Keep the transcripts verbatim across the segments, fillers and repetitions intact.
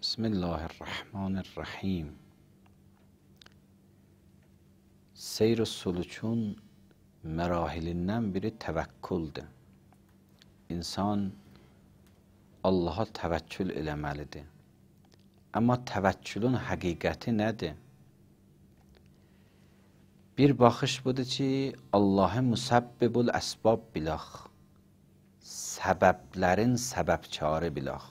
Bismillahirrahmanirrahim. Seyr-i sülükün mərahilindən biri təvəkküldür. İnsan Allaha təvəkkül eləməlidir. Amma təvəkkülün həqiqəti nədir? Bir baxış budur ki, Allahı müsəbbibul əsbab bilək, səbəblərin səbəbkarı bilək.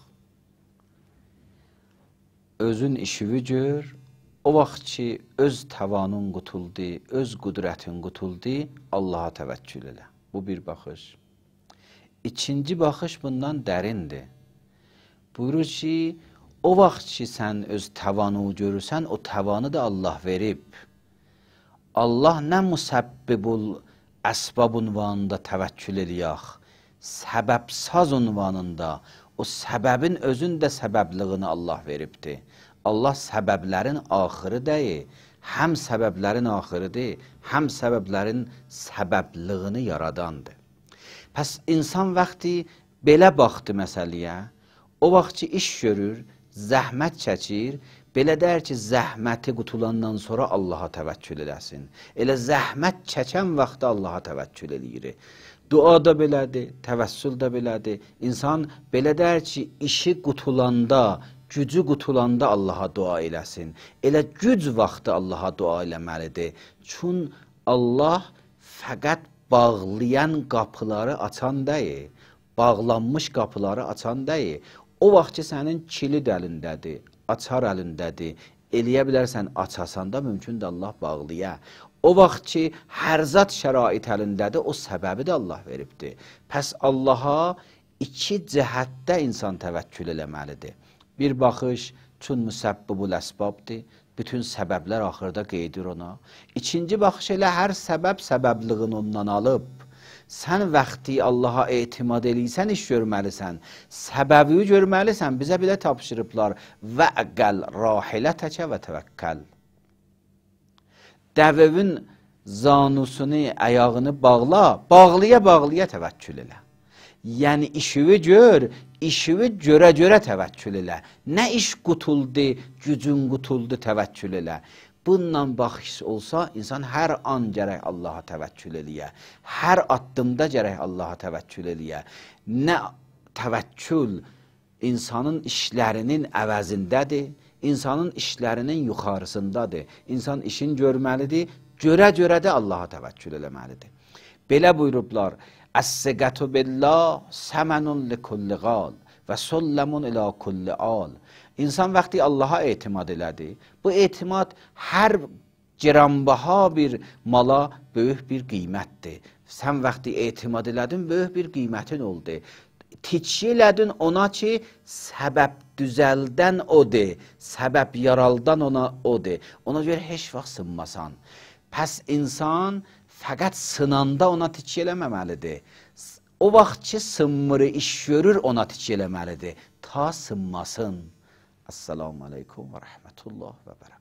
Özün işivi gör, o vaxt ki, öz təvanun qutuldu, öz qüdrətin qutuldu, Allaha təvəkkül elə. Bu bir baxış. İkinci baxış bundan dərindir. Buyurur ki, o vaxt ki, sən öz təvanı görürsən, o təvanı da Allah verib. Allah nə müsəbbibul əsbab unvanında təvəkkül eləyək, səbəbsaz unvanında, o səbəbin özün də səbəblığını Allah veribdir. Allah səbəblərin axırı deyil, həm səbəblərin axırıdır, həm səbəblərin səbəblığını yaradandır. Pəs insan vaxtı belə baxdı məsələyə, o vaxt ki, iş görür, zəhmət çəkir, belə deyir ki, zəhməti qutulandan sonra Allaha təvəkkül eləsin. Elə zəhmət çəkən vaxtda Allaha təvəkkül eləyir. Dua da belədir, təvəssül də belədir. İnsan belə deyir ki, işi qutulanda, gücü qutulanda Allaha dua eləsin. Elə güc vaxtı Allaha dua eləməlidir. Çün Allah fəqət bağlayan qapıları açan deyil, bağlanmış qapıları açan deyil. O vaxt ki, sənin kilit əlindədir, açar əlindədir, eləyə bilərsən açasan da mümkündür Allah bağlaya. O vaxt ki, hər zat şərait əlindədir, o səbəbi də Allah veribdir. Pəs Allaha iki cəhətdə insan təvəkkül eləməlidir. Bir baxış, çün müsəbbibul əsbabdır, bütün səbəblər axırda qeydir ona. İkinci baxış elə hər səbəb səbəblığını ondan alıb, sən vaxtı Allaha etimad eləysən, iş görməlisən, səbəbi görməlisən, bizə bilə tapşırıblar, vəqəl rahilətəkə və təvəkkəl. Dəvəvin zanusunu, ayağını bağla, bağlaya-bağlaya təvəkkül elə. Yəni, işivi gör, işivi görə-görə təvəkkül elə. Nə iş qutuldu, gücün qutuldu, təvəkkül elə. Bununla baxış olsa, insan hər an gərək Allaha təvəkkül eləyə. Hər addımda gərək Allaha təvəkkül eləyə. Nə təvəkkül insanın işlərinin əvəzindədir, İnsanın işlərinin yuxarısındadır. İnsan işin görməlidir, görə-görə də Allaha təvəkkül eləməlidir. Belə buyurublar, Əs-siqətu billah səmənun li kulli qal və solləmun ilə kulli al. İnsan vaxtı Allaha etimad elədi. Bu etimad hər ciranbaha bir mala böyük bir qiymətdir. Sən vaxtı etimad elədin, böyük bir qiymətin oldu. Tikşi elədin ona ki, səbəb düzəldən odur, səbəb yaraldan ona odur. Ona görə heç vaxt sınmasan. Pəs insan fəqət sınanda ona tikşi eləməməlidir. O vaxt ki, sınmırı iş görür, ona tikşi eləməlidir. Ta sınmasın. Əssalamu aleykum və rəhmətullah və bərəkət.